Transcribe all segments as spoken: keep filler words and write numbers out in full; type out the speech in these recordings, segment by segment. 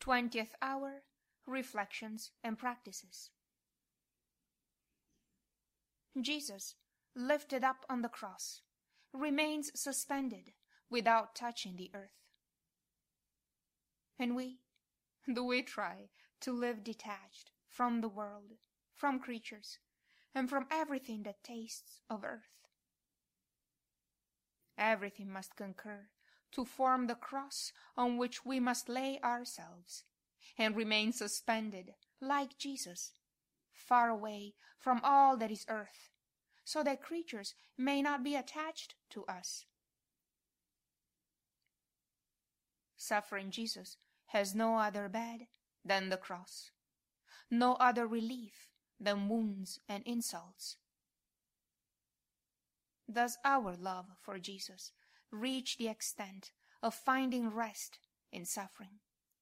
twentieth Hour Reflections and Practices. Jesus, lifted up on the cross, remains suspended without touching the earth. And we, do we try to live detached from the world, from creatures, and from everything that tastes of earth? Everything must concur to form the cross on which we must lay ourselves, and remain suspended, like Jesus, far away from all that is earth, so that creatures may not be attached to us. Suffering Jesus has no other bed than the cross, no other relief than wounds and insults. Does our love for Jesus reach the extent of finding rest in suffering?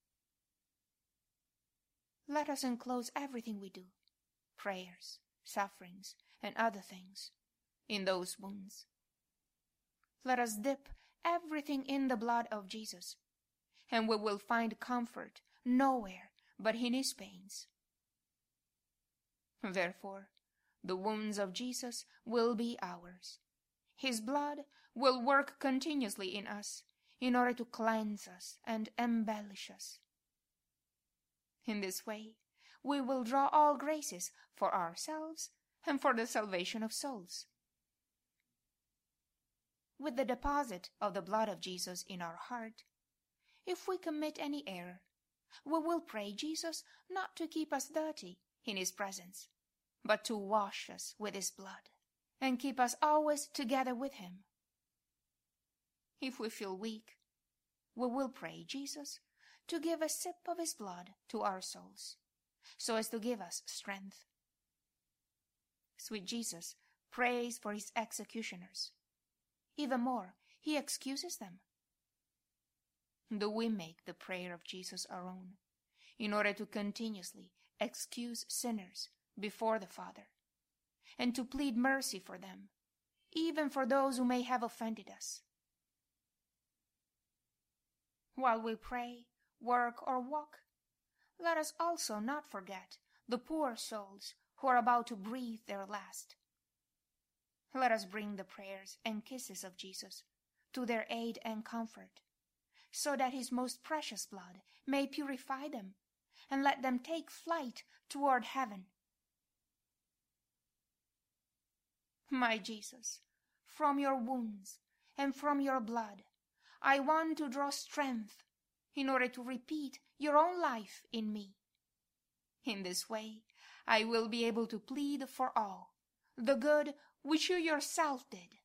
Let us enclose everything we do, prayers, sufferings, and other things, in those wounds. Let us dip everything in the blood of Jesus, and we will find comfort nowhere but in his pains. Therefore, the wounds of Jesus will be ours. His blood will work continuously in us in order to cleanse us and embellish us. In this way, we will draw all graces for ourselves and for the salvation of souls. With the deposit of the blood of Jesus in our heart, if we commit any error, we will pray Jesus not to keep us dirty in his presence, but to wash us with his blood and keep us always together with him. If we feel weak, we will pray Jesus to give a sip of his blood to our souls, so as to give us strength. Sweet Jesus prays for his executioners. Even more, he excuses them. Do we make the prayer of Jesus our own, in order to continuously excuse sinners before the Father, and to plead mercy for them, even for those who may have offended us? While we pray, work, or walk, let us also not forget the poor souls who are about to breathe their last. Let us bring the prayers and kisses of Jesus to their aid and comfort, so that his most precious blood may purify them and let them take flight toward heaven. My Jesus, from your wounds and from your blood, I want to draw strength in order to repeat your own life in me. In this way, I will be able to plead for all the good which you yourself did